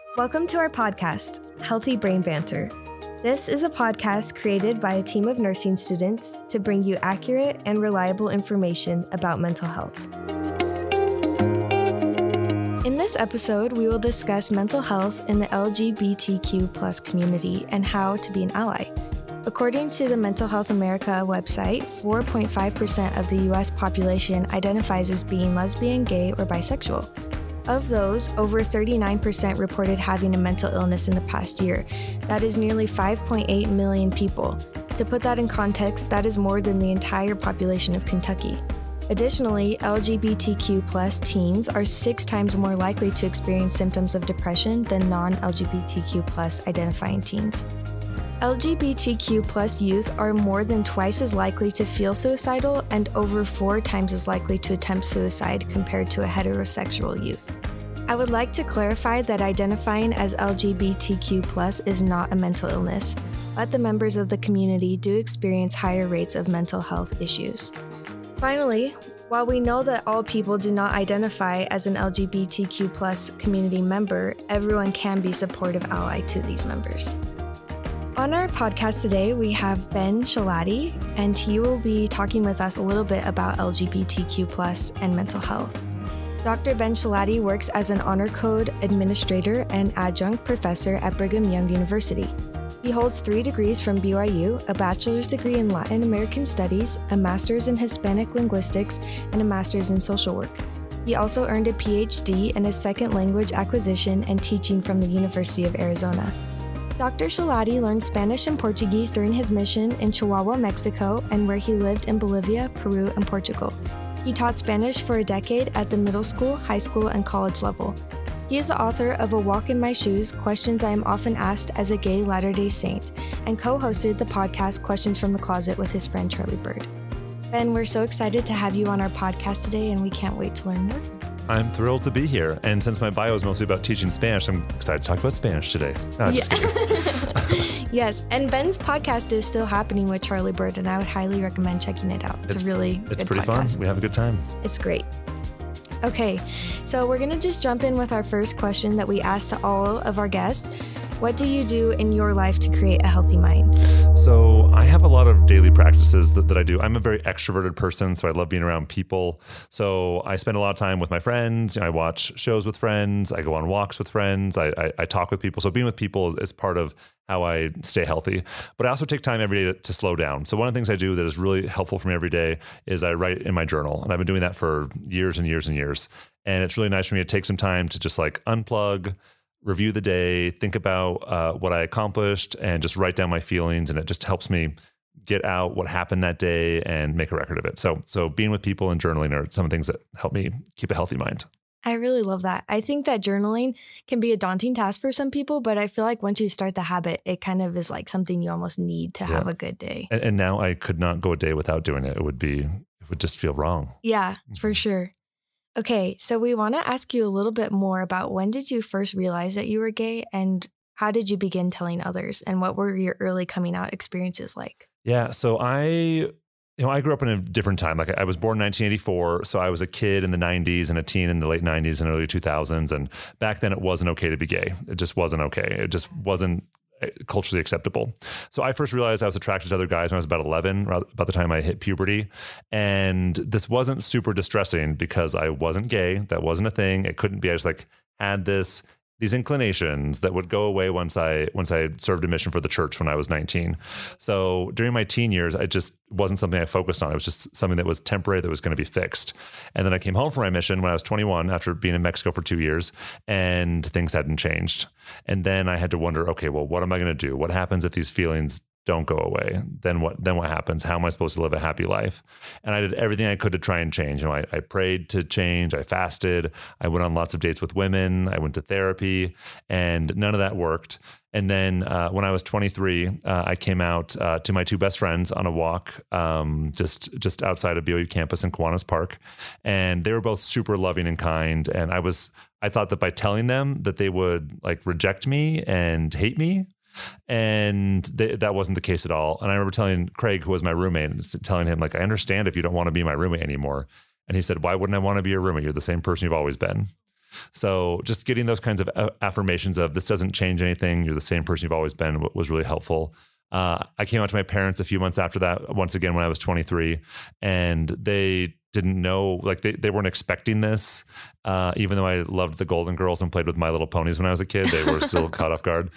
Welcome to our podcast, Healthy Brain Banter. This is a podcast created by a team of nursing students to bring you accurate and reliable information about mental health. In this episode, we will discuss mental health in the LGBTQ+ community and how to be an ally. According to the Mental Health America website, 4.5% of the U.S. population identifies as being lesbian, gay, or bisexual. Of those, over 39% reported having a mental illness in the past year. That is nearly 5.8 million people. To put that in context, that is more than the entire population of Kentucky. Additionally, LGBTQ+ teens are 6 times more likely to experience symptoms of depression than non-LGBTQ+ identifying teens. LGBTQ+ youth are more than twice as likely to feel suicidal and over 4 times as likely to attempt suicide compared to a heterosexual youth. I would like to clarify that identifying as LGBTQ+ is not a mental illness, but the members of the community do experience higher rates of mental health issues. Finally, while we know that all people do not identify as an LGBTQ+ community member, everyone can be a supportive ally to these members. On our podcast today, we have Ben Shalati, and he will be talking with us a little bit about LGBTQ+ and mental health. Dr. Ben Shalati works as an honor code administrator and adjunct professor at Brigham Young University. He holds 3 degrees from BYU, a bachelor's degree in Latin American Studies, a master's in Hispanic Linguistics, and a master's in social work. He also earned a PhD in a second language acquisition and teaching from the University of Arizona. Dr. Shalati learned Spanish and Portuguese during his mission in Chihuahua, Mexico, and where he lived in Bolivia, Peru, and Portugal. He taught Spanish for a decade at the middle school, high school, and college level. He is the author of A Walk in My Shoes, Questions I Am Often Asked as a Gay Latter-day Saint, and co-hosted the podcast Questions from the Closet with his friend Charlie Bird. Ben, we're so excited to have you on our podcast today, and we can't wait to learn more from you. I'm thrilled to be here. And since my bio is mostly about teaching Spanish, I'm excited to talk about Spanish today. Just kidding. Yes, and Ben's podcast is still happening with Charlie Bird, and I would highly recommend checking it out. It's a really good podcast. It's pretty fun. We have a good time. It's great. Okay, so we're going to just jump in with our first question that we ask to all of our guests. What do you do in your life to create a healthy mind? So I have a lot of daily practices that I do. I'm a very extroverted person, so I love being around people. So I spend a lot of time with my friends. I watch shows with friends. I go on walks with friends. I talk with people. So being with people is part of how I stay healthy. But I also take time every day to slow down. So one of the things I do that is really helpful for me every day is I write in my journal. And I've been doing that for years and years and years. And it's really nice for me to take some time to just like unplug, review the day, think about what I accomplished, and just write down my feelings. And it just helps me get out what happened that day and make a record of it. So being with people and journaling are some of the things that help me keep a healthy mind. I really love that. I think that journaling can be a daunting task for some people, but I feel like once you start the habit, it kind of is like something you almost need to have a good day. And now I could not go a day without doing it. It would just feel wrong. Yeah, for sure. Okay, so we want to ask you a little bit more about when did you first realize that you were gay, and how did you begin telling others, and what were your early coming out experiences like? Yeah, so I grew up in a different time. Like I was born in 1984, so I was a kid in the 90s and a teen in the late 90s and early 2000s. And back then it wasn't okay to be gay. It just wasn't okay. It just wasn't culturally acceptable. So I first realized I was attracted to other guys when I was about 11, about the time I hit puberty. And this wasn't super distressing because I wasn't gay. That wasn't a thing. It couldn't be. I just like had these inclinations that would go away once I served a mission for the church when I was 19. So during my teen years, it just wasn't something I focused on. It was just something that was temporary, that was going to be fixed. And then I came home from my mission when I was 21 after being in Mexico for 2 years, and things hadn't changed. And then I had to wonder, okay, well, what am I going to do? What happens if these feelings don't go away? Then what happens? How am I supposed to live a happy life? And I did everything I could to try and change. I prayed to change. I fasted. I went on lots of dates with women. I went to therapy, and none of that worked. And then when I was 23, I came out to my 2 best friends on a walk just outside of BYU campus in Kiwanis Park. And they were both super loving and kind. And I thought that by telling them that they would like reject me and hate me. And that wasn't the case at all. And I remember telling Craig, who was my roommate, telling him, like, I understand if you don't want to be my roommate anymore. And he said, why wouldn't I want to be your roommate? You're the same person you've always been. So just getting those kinds of affirmations of this doesn't change anything. You're the same person you've always been was really helpful. I came out to my parents a few months after that, once again, when I was 23, and they didn't know, like they weren't expecting this. Even though I loved the Golden Girls and played with My Little Ponies when I was a kid, they were still caught off guard.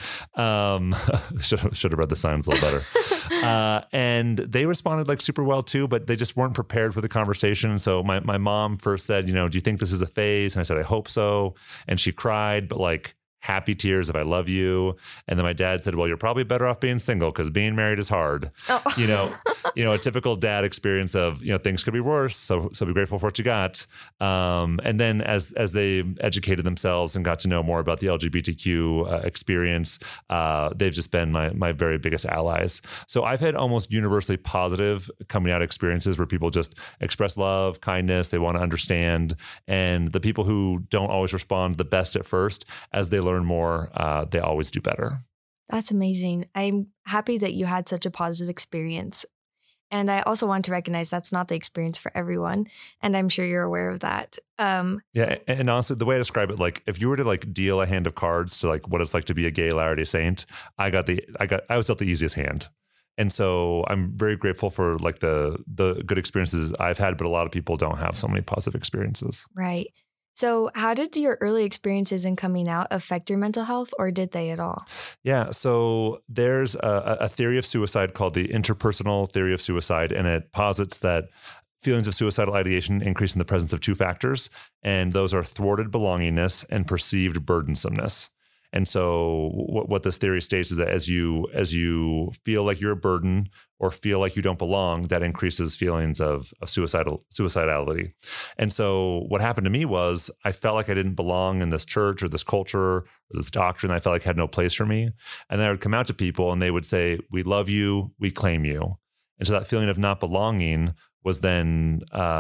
Should have read the signs a little better. And they responded like super well too, but they just weren't prepared for the conversation. And so my mom first said, do you think this is a phase? And I said, I hope so. And she cried, but like happy tears of I love you. And then my dad said, well, you're probably better off being single because being married is hard. Oh. A typical dad experience of, things could be worse. So be grateful for what you got. And then as they educated themselves and got to know more about the LGBTQ experience, they've just been my very biggest allies. So I've had almost universally positive coming out experiences where people just express love, kindness, they want to understand. And the people who don't always respond the best at first, as they learn more, they always do better. That's amazing. I'm happy that you had such a positive experience. And I also want to recognize that's not the experience for everyone. And I'm sure you're aware of that. Yeah. And honestly, the way I describe it, like if you were to like deal a hand of cards to like what it's like to be a gay Latter-day Saint, I was dealt the easiest hand. And so I'm very grateful for like the good experiences I've had, but a lot of people don't have so many positive experiences. Right. So how did your early experiences in coming out affect your mental health, or did they at all? Yeah. So there's a theory of suicide called the interpersonal theory of suicide, and it posits that feelings of suicidal ideation increase in the presence of two factors, and those are thwarted belongingness and perceived burdensomeness. And so what this theory states is that as you feel like you're a burden or feel like you don't belong, that increases feelings of suicidality. And so what happened to me was I felt like I didn't belong in this church or this culture or this doctrine. I felt like had no place for me. And then I would come out to people and they would say, we love you, we claim you. And so that feeling of not belonging was then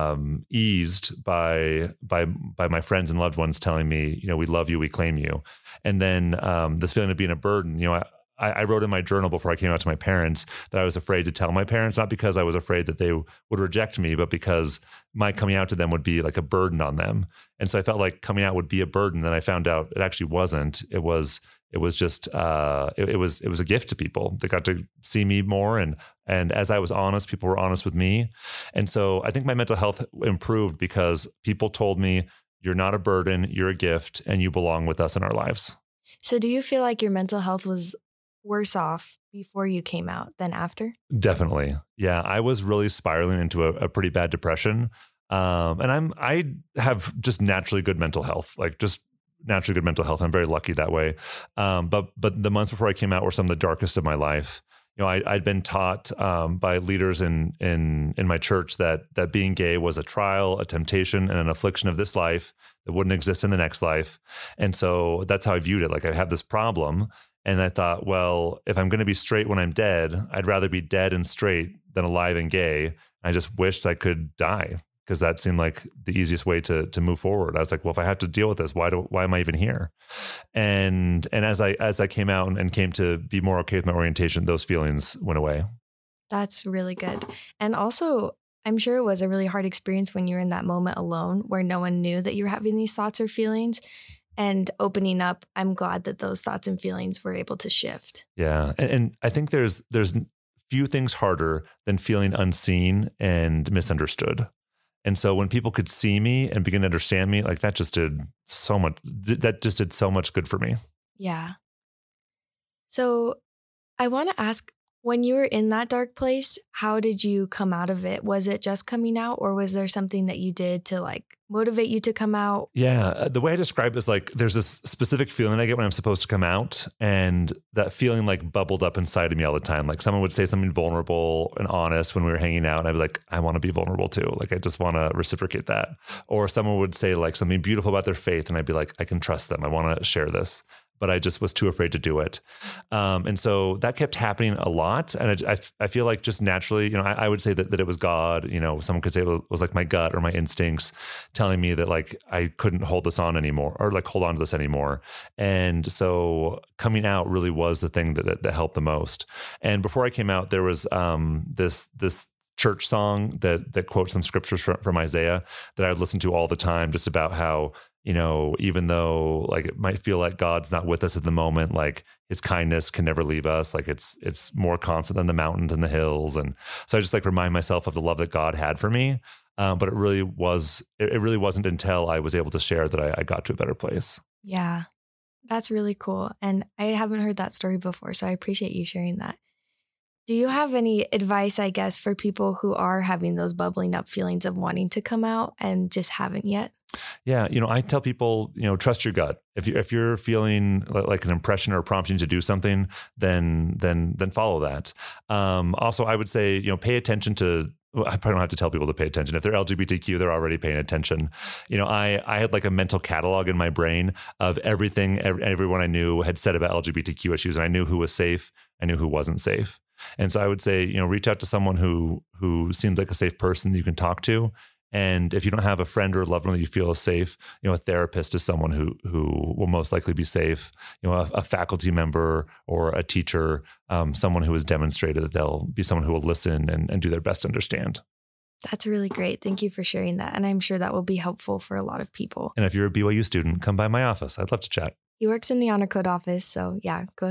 eased by my friends and loved ones telling me, we love you, we claim you. And then this feeling of being a burden, I wrote in my journal before I came out to my parents that I was afraid to tell my parents, not because I was afraid that they would reject me, but because my coming out to them would be like a burden on them. And so I felt like coming out would be a burden. Then I found out it actually wasn't. It was just it was a gift to people. They got to see me more, and as I was honest, people were honest with me. And so I think my mental health improved because people told me, you're not a burden, you're a gift, and you belong with us in our lives. So do you feel like your mental health was worse off before you came out than after? Definitely. Yeah, I was really spiraling into a pretty bad depression. And I have just naturally good mental health, naturally good mental health. I'm very lucky that way. But the months before I came out were some of the darkest of my life. I'd been taught by leaders in my church that being gay was a trial, a temptation, and an affliction of this life that wouldn't exist in the next life. And so that's how I viewed it. Like I have this problem. And I thought, well, if I'm going to be straight when I'm dead, I'd rather be dead and straight than alive and gay. I just wished I could die, because that seemed like the easiest way to move forward. I was like, well, if I have to deal with this, why am I even here? And as I came out and came to be more okay with my orientation, those feelings went away. That's really good. And also, I'm sure it was a really hard experience when you were in that moment alone where no one knew that you were having these thoughts or feelings. And opening up, I'm glad that those thoughts and feelings were able to shift. Yeah. And I think there's few things harder than feeling unseen and misunderstood. And so when people could see me and begin to understand me, like that just did so much good for me. Yeah. So I want to ask, when you were in that dark place, how did you come out of it? Was it just coming out, or was there something that you did to like motivate you to come out? Yeah. The way I describe it is like, there's this specific feeling I get when I'm supposed to come out, and that feeling like bubbled up inside of me all the time. Like someone would say something vulnerable and honest when we were hanging out, and I'd be like, I want to be vulnerable too. Like, I just want to reciprocate that. Or someone would say like something beautiful about their faith, and I'd be like, I can trust them. I want to share this. But I just was too afraid to do it. And so that kept happening a lot. And I feel like just naturally, I would say that it was God, someone could say it was like my gut or my instincts telling me that like I couldn't hold this on anymore, or like hold on to this anymore. And so coming out really was the thing that helped the most. And before I came out, there was this church song that quotes some scriptures from Isaiah that I would listen to all the time, just about how even though like it might feel like God's not with us at the moment, like his kindness can never leave us. Like it's more constant than the mountains and the hills. And so I just like remind myself of the love that God had for me. But it really wasn't until I was able to share that I got to a better place. Yeah, that's really cool. And I haven't heard that story before, so I appreciate you sharing that. Do you have any advice, I guess, for people who are having those bubbling up feelings of wanting to come out and just haven't yet? Yeah. I tell people, trust your gut. If you're feeling like an impression or prompting to do something, then follow that. Also, I would say, pay attention to, I probably don't have to tell people to pay attention. If they're LGBTQ, they're already paying attention. I had like a mental catalog in my brain of everything everyone I knew had said about LGBTQ issues. And I knew who was safe. I knew who wasn't safe. And so I would say, reach out to someone who seems like a safe person that you can talk to. And if you don't have a friend or a loved one that you feel is safe, a therapist is someone who will most likely be safe. A faculty member or a teacher, someone who has demonstrated that they'll be someone who will listen and do their best to understand. That's really great. Thank you for sharing that. And I'm sure that will be helpful for a lot of people. And if you're a BYU student, come by my office. I'd love to chat. He works in the Honor Code office. So yeah, go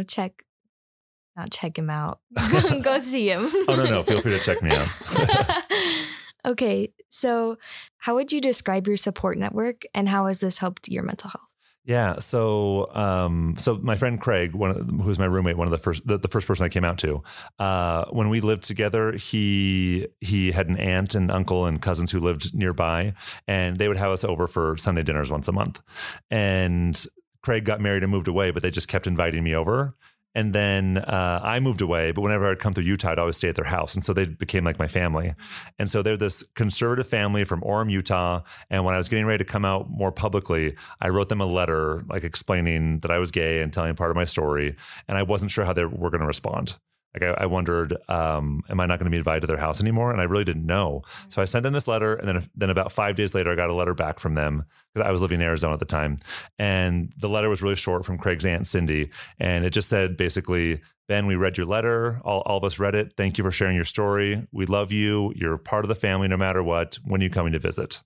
not check him out. Go see him. Oh, no. Feel free to check me out. Okay. So how would you describe your support network and how has this helped your mental health? Yeah. So my friend Craig, who's my roommate, one of the first person I came out to, when we lived together, he had an aunt and uncle and cousins who lived nearby, and they would have us over for Sunday dinners once a month. And Craig got married and moved away, but they just kept inviting me over. And then I moved away, but whenever I'd come through Utah, I'd always stay at their house. And so they became like my family. And so they're this conservative family from Orem, Utah. And when I was getting ready to come out more publicly, I wrote them a letter like explaining that I was gay and telling part of my story. And I wasn't sure how they were going to respond. Like I wondered, am I not going to be invited to their house anymore? And I really didn't know. So I sent them this letter. And then about 5 days later, I got a letter back from them because I was living in Arizona at the time. And the letter was really short from Craig's aunt, Cindy. And it just said, basically, Ben, we read your letter. All of us read it. Thank you for sharing your story. We love you. You're part of the family no matter what. When are you coming to visit?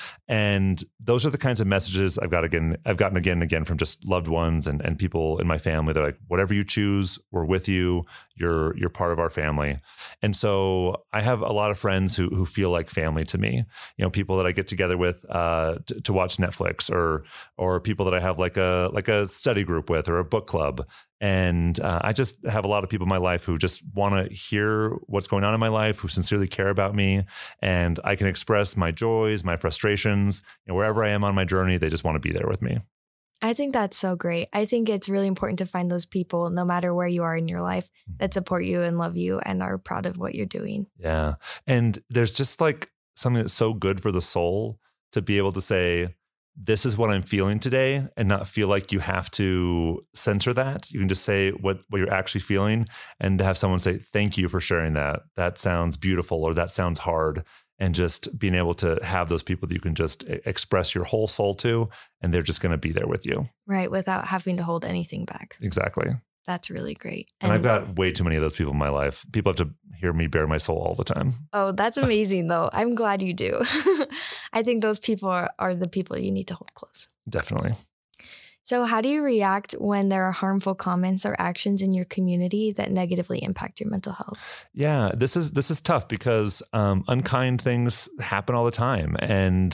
And those are the kinds of messages I've gotten again and again from just loved ones and people in my family. They're like, whatever you choose, we're with you. You're part of our family. And so I have a lot of friends who feel like family to me, people that I get together with to watch Netflix or people that I have like a study group with or a book club. And I just have a lot of people in my life who just want to hear what's going on in my life, who sincerely care about me. And I can express my joys, my frustrations, wherever I am on my journey, they just want to be there with me. I think that's so great. I think it's really important to find those people, no matter where you are in your life, that support you and love you and are proud of what you're doing. Yeah. And there's just like something that's so good for the soul to be able to say, this is what I'm feeling today, and not feel like you have to censor that. You can just say what you're actually feeling, and to have someone say, thank you for sharing that. That sounds beautiful, or that sounds hard. And just being able to have those people that you can just express your whole soul to, and they're just going to be there with you. Right. Without having to hold anything back. Exactly. That's really great. And I've got way too many of those people in my life. People have to hear me bare my soul all the time. Oh, that's amazing, though. I'm glad you do. I think those people are the people you need to hold close. Definitely. So how do you react when there are harmful comments or actions in your community that negatively impact your mental health? Yeah, this is tough because unkind things happen all the time. And,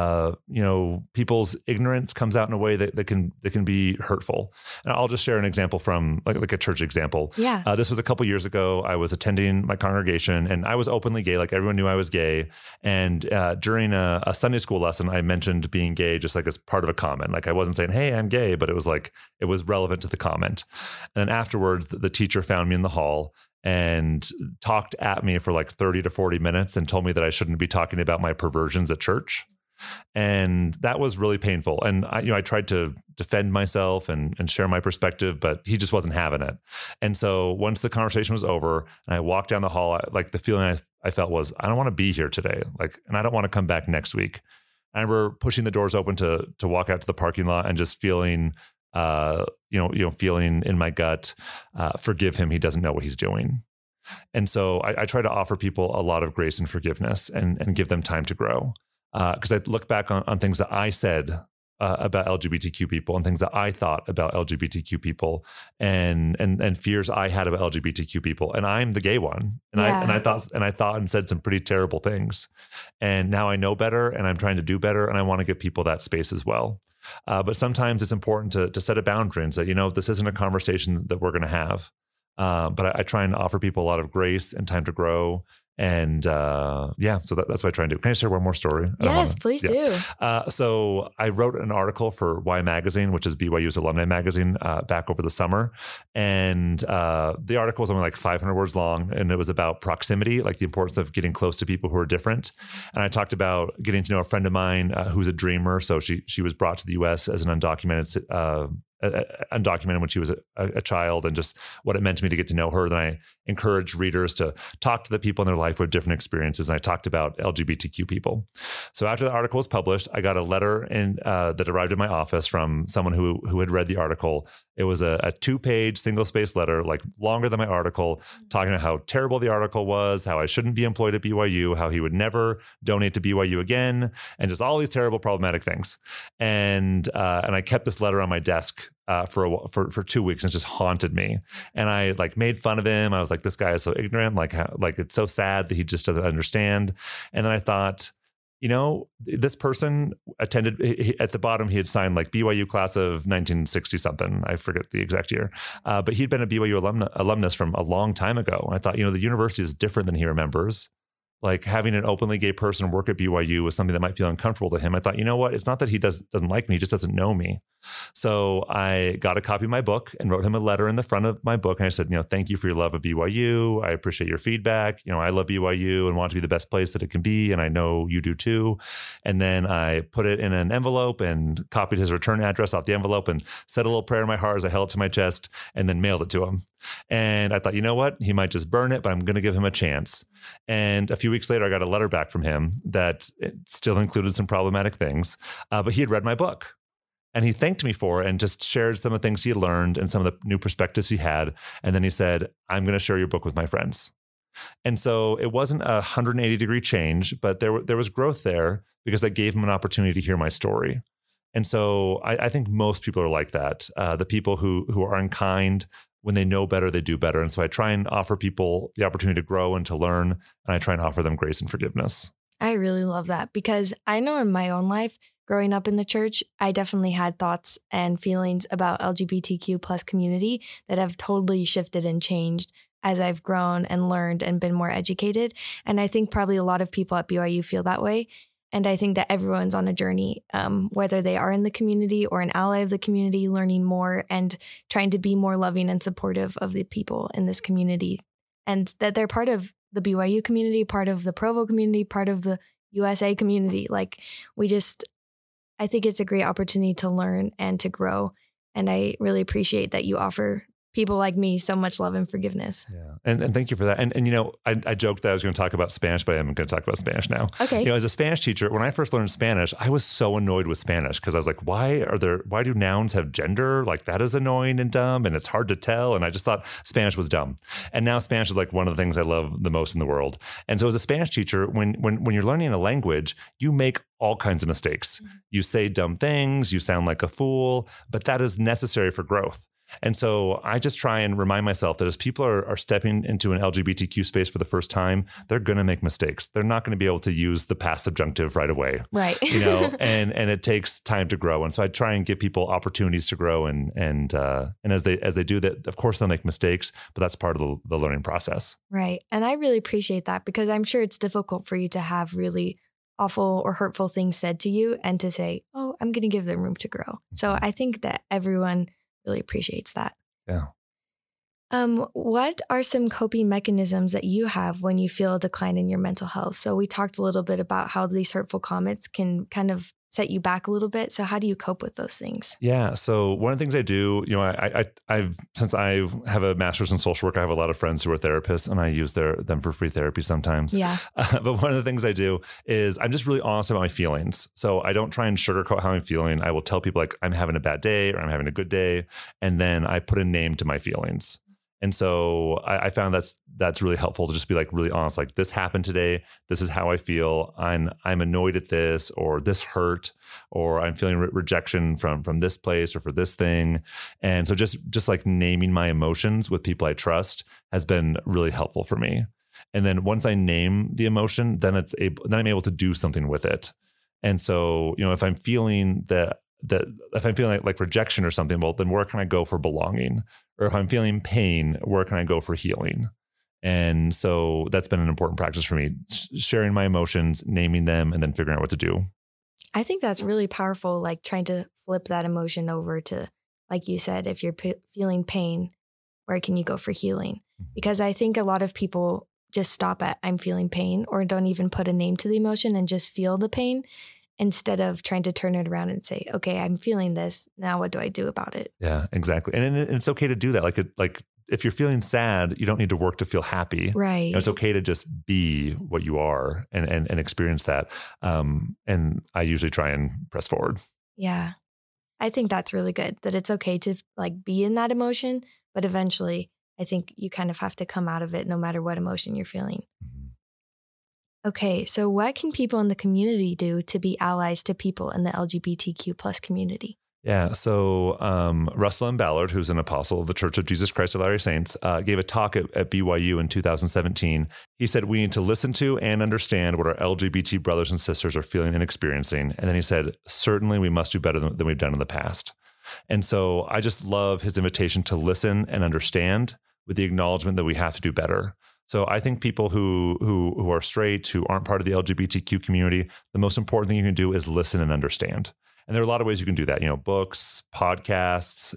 people's ignorance comes out in a way that can be hurtful. And I'll just share an example from like a church example. Yeah. This was a couple years ago. I was attending my congregation and I was openly gay. Like everyone knew I was gay. And during a Sunday school lesson, I mentioned being gay just like as part of a comment. Like I wasn't saying, hey, I'm gay, but it was relevant to the comment. And then afterwards, the teacher found me in the hall and talked at me for like 30 to 40 minutes and told me that I shouldn't be talking about my perversions at church. And that was really painful. And I tried to defend myself and share my perspective, but he just wasn't having it. And so once the conversation was over and I walked down the hall, the feeling I felt was, I don't want to be here today. And I don't want to come back next week. I remember pushing the doors open to walk out to the parking lot and just feeling, feeling in my gut, forgive him. He doesn't know what he's doing. And so I try to offer people a lot of grace and forgiveness and give them time to grow. Because I look back on things that I said about LGBTQ people and things that I thought about LGBTQ people and fears I had about LGBTQ people. And I'm the gay one. And I thought and said some pretty terrible things. And now I know better and I'm trying to do better. And I want to give people that space as well. But sometimes it's important to set a boundary and say, this isn't a conversation that we're going to have. But I try and offer people a lot of grace and time to grow. And so that's what I try and do. Can I share one more story? Yes, please do. So I wrote an article for Y Magazine, which is BYU's alumni magazine, back over the summer. And the article was only like 500 words long. And it was about proximity, like the importance of getting close to people who are different. And I talked about getting to know a friend of mine who's a dreamer. So she was brought to the U.S. as an undocumented when she was a child, and just what it meant to me to get to know her. Then I encouraged readers to talk to the people in their life with different experiences. And I talked about LGBTQ people. So after the article was published, I got a letter that arrived in my office from someone who had read the article. It was a 2-page single-spaced letter, like longer than my article, talking about how terrible the article was, how I shouldn't be employed at BYU, how he would never donate to BYU again, and just all these terrible, problematic things. And I kept this letter on my desk for 2 weeks, and it just haunted me. And I made fun of him. I was like, this guy is so ignorant. Like it's so sad that he just doesn't understand. And then I thought, this person attended, at the bottom, he had signed BYU class of 1960 something. I forget the exact year. But he'd been a BYU alumnus from a long time ago. And I thought, the university is different than he remembers. Like having an openly gay person work at BYU was something that might feel uncomfortable to him. I thought, it's not that he doesn't like me, he just doesn't know me. So I got a copy of my book and wrote him a letter in the front of my book. And I said, thank you for your love of BYU. I appreciate your feedback. I love BYU and want to be the best place that it can be. And I know you do too. And then I put it in an envelope and copied his return address off the envelope and said a little prayer in my heart as I held it to my chest and then mailed it to him. And I thought, he might just burn it, but I'm going to give him a chance. And a few weeks later, I got a letter back from him that still included some problematic things, but he had read my book. And he thanked me for it and just shared some of the things he had learned and some of the new perspectives he had. And then he said, I'm going to share your book with my friends. And so it wasn't a 180-degree change, but there was growth there because I gave him an opportunity to hear my story. And so I think most people are like that. The people who are unkind, when they know better, they do better. And so I try and offer people the opportunity to grow and to learn. And I try and offer them grace and forgiveness. I really love that because I know in my own life, growing up in the church, I definitely had thoughts and feelings about LGBTQ plus community that have totally shifted and changed as I've grown and learned and been more educated. And I think probably a lot of people at BYU feel that way. And I think that everyone's on a journey, whether they are in the community or an ally of the community, learning more and trying to be more loving and supportive of the people in this community. And that they're part of the BYU community, part of the Provo community, part of the USA community. I think it's a great opportunity to learn and to grow. And I really appreciate that you offer people like me so much love and forgiveness. Yeah. And thank you for that. And I joked that I was going to talk about Spanish, but I'm going to talk about Spanish now. Okay. As a Spanish teacher, when I first learned Spanish, I was so annoyed with Spanish because I was like, why do nouns have gender? Like that is annoying and dumb and it's hard to tell. And I just thought Spanish was dumb. And now Spanish is one of the things I love the most in the world. And so as a Spanish teacher, when you're learning a language, you make all kinds of mistakes. You say dumb things, you sound like a fool, but that is necessary for growth. And so I just try and remind myself that as people are stepping into an LGBTQ space for the first time, they're going to make mistakes. They're not going to be able to use the past subjunctive right away. Right. And it takes time to grow. And so I try and give people opportunities to grow. And as they do that, of course, they'll make mistakes, but that's part of the learning process. Right. And I really appreciate that because I'm sure it's difficult for you to have really awful or hurtful things said to you and to say, oh, I'm going to give them room to grow. So I think that everyone really appreciates that. Yeah. What are some coping mechanisms that you have when you feel a decline in your mental health? So we talked a little bit about how these hurtful comments can kind of set you back a little bit. So how do you cope with those things? Yeah. So one of the things I do, since I have a master's in social work, I have a lot of friends who are therapists and I use them for free therapy sometimes. Yeah. But one of the things I do is I'm just really honest about my feelings. So I don't try and sugarcoat how I'm feeling. I will tell people I'm having a bad day or I'm having a good day. And then I put a name to my feelings. And so I found that's really helpful to just be like really honest, like this happened today. This is how I feel. I'm annoyed at this, or this hurt, or I'm feeling rejection from this place or for this thing. And so just like naming my emotions with people I trust has been really helpful for me. And then once I name the emotion, then I'm able to do something with it. And so, if I'm feeling that if I'm feeling like rejection or something, well, then where can I go for belonging? Or if I'm feeling pain, where can I go for healing? And so that's been an important practice for me, sharing my emotions, naming them, and then figuring out what to do. I think that's really powerful, like trying to flip that emotion over to, like you said, if you're feeling pain, where can you go for healing? Because I think a lot of people just stop at I'm feeling pain, or don't even put a name to the emotion and just feel the pain, instead of trying to turn it around and say, okay, I'm feeling this. Now what do I do about it? Yeah, exactly. And it's okay to do that. Like if you're feeling sad, you don't need to work to feel happy. Right. It's okay to just be what you are and experience that. And I usually try and press forward. Yeah. I think that's really good, that it's okay to like be in that emotion, but eventually I think you kind of have to come out of it no matter what emotion you're feeling. Mm-hmm. Okay, so what can people in the community do to be allies to people in the LGBTQ plus community? Yeah. So Russell M. Ballard, who's an apostle of the Church of Jesus Christ of Latter-day Saints, gave a talk at BYU in 2017. He said, we need to listen to and understand what our LGBT brothers and sisters are feeling and experiencing. And then he said, certainly we must do better than we've done in the past. And so I just love his invitation to listen and understand, with the acknowledgement that we have to do better. So I think people who are straight, who aren't part of the LGBTQ community, the most important thing you can do is listen and understand. And there are a lot of ways you can do that, books, podcasts,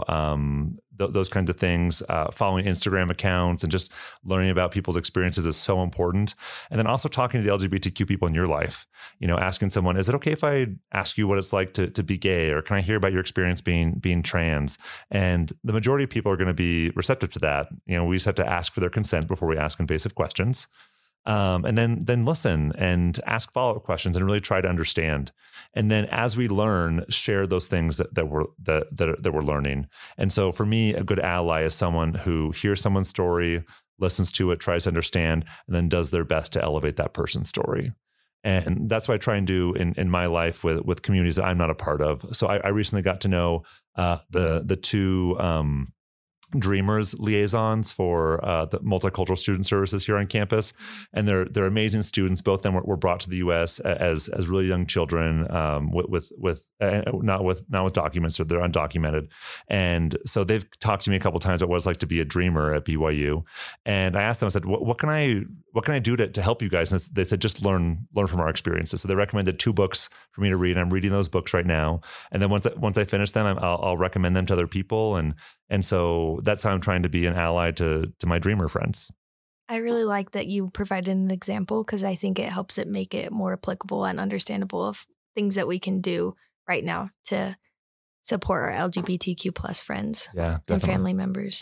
those kinds of things, following Instagram accounts and just learning about people's experiences is so important. And then also talking to the LGBTQ people in your life, asking someone, is it okay if I ask you what it's like to be gay? Or can I hear about your experience being trans? And the majority of people are going to be receptive to that. We just have to ask for their consent before we ask invasive questions. And then listen and ask follow-up questions and really try to understand. And then as we learn, share those things that we're learning. And so for me, a good ally is someone who hears someone's story, listens to it, tries to understand, and then does their best to elevate that person's story. And that's what I try and do in my life with communities that I'm not a part of. So I recently got to know the two Dreamers liaisons for the multicultural student services here on campus, and they're amazing students. Both of them were brought to the U.S. as really young children, with not with documents, or they're undocumented. And so they've talked to me a couple of times about what it's like to be a dreamer at BYU. And I asked them, I said, what can I do to help you guys? And they said, just learn from our experiences. So they recommended 2 books for me to read. I'm reading those books right now. And then once I finish them, I'll recommend them to other people. And so that's how I'm trying to be an ally to my dreamer friends. I really like that you provided an example, because I think it helps it make it more applicable and understandable of things that we can do right now to support our LGBTQ plus friends and family members.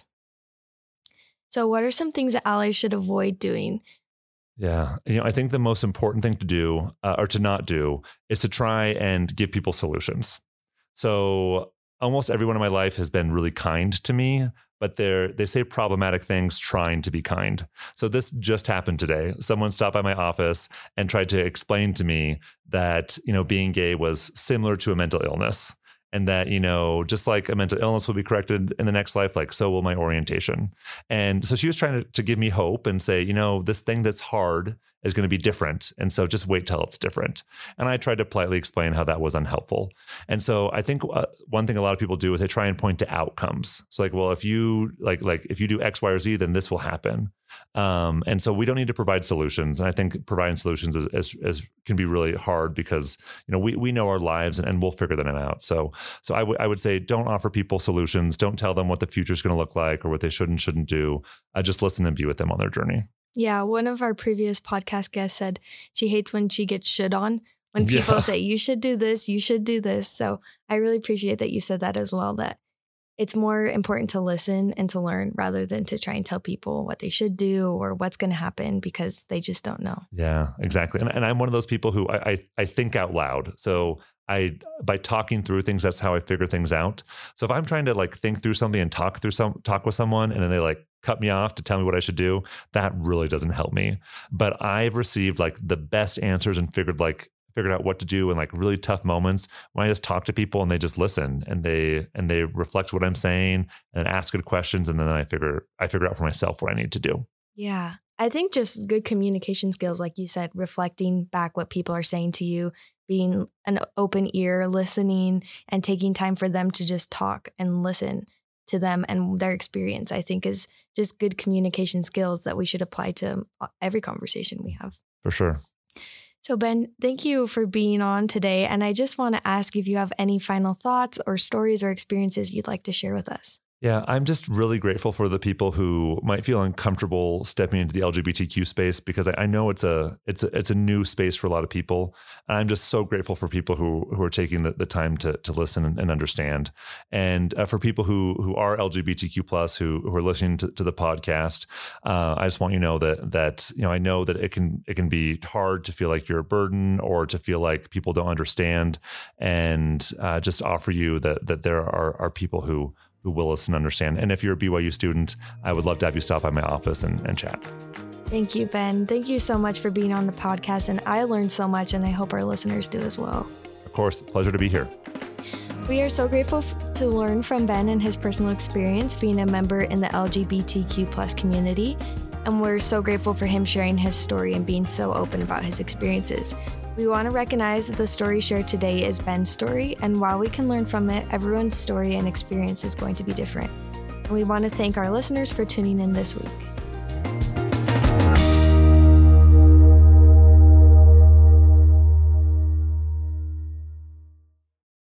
So what are some things that allies should avoid doing? Yeah. I think the most important thing to do or to not do is to try and give people solutions. So almost everyone in my life has been really kind to me, but they say problematic things trying to be kind. So this just happened today. Someone stopped by my office and tried to explain to me that, being gay was similar to a mental illness. And that, just like a mental illness will be corrected in the next life, like so will my orientation. And so she was trying to give me hope and say, this thing that's hard is going to be different. And so just wait till it's different. And I tried to politely explain how that was unhelpful. And so I think one thing a lot of people do is they try and point to outcomes. So like, well, if you if you do X, Y, or Z, then this will happen. And so we don't need to provide solutions. And I think providing solutions is can be really hard because, we know our lives and we'll figure them out. So I would say, don't offer people solutions. Don't tell them what the future is going to look like or what they should and shouldn't do. Just listen and be with them on their journey. Yeah. One of our previous podcast guests said she hates when she gets shit on, when people say, you should do this, you should do this. So I really appreciate that you said that as well, that it's more important to listen and to learn rather than to try and tell people what they should do or what's going to happen because they just don't know. Yeah, exactly. And I'm one of those people who I think out loud. So by talking through things, that's how I figure things out. So if I'm trying to like think through something and talk with someone and then they like cut me off to tell me what I should do, that really doesn't help me. But I've received like the best answers and figured out what to do in like really tough moments when I just talk to people and they just listen and they reflect what I'm saying and ask good questions. And then I figure out for myself what I need to do. Yeah. I think just good communication skills, like you said, reflecting back what people are saying to you, being an open ear, listening, and taking time for them to just talk and listen to them and their experience, I think is just good communication skills that we should apply to every conversation we have. For sure. So Ben, thank you for being on today. And I just want to ask if you have any final thoughts or stories or experiences you'd like to share with us. Yeah, I'm just really grateful for the people who might feel uncomfortable stepping into the LGBTQ space because I know it's a new space for a lot of people. And I'm just so grateful for people who are taking the time to listen and understand. And for people who are LGBTQ plus who are listening to the podcast, I just want you to know that I know that it can be hard to feel like you're a burden or to feel like people don't understand, and just offer you that there are people who will listen and understand. And if you're a BYU student, I would love to have you stop by my office and chat. Thank you, Ben. Thank you so much for being on the podcast. And I learned so much, and I hope our listeners do as well. Of course, pleasure to be here. We are so grateful to learn from Ben and his personal experience being a member in the LGBTQ plus community. And we're so grateful for him sharing his story and being so open about his experiences. We want to recognize that the story shared today is Ben's story, and while we can learn from it, everyone's story and experience is going to be different. And we want to thank our listeners for tuning in this week.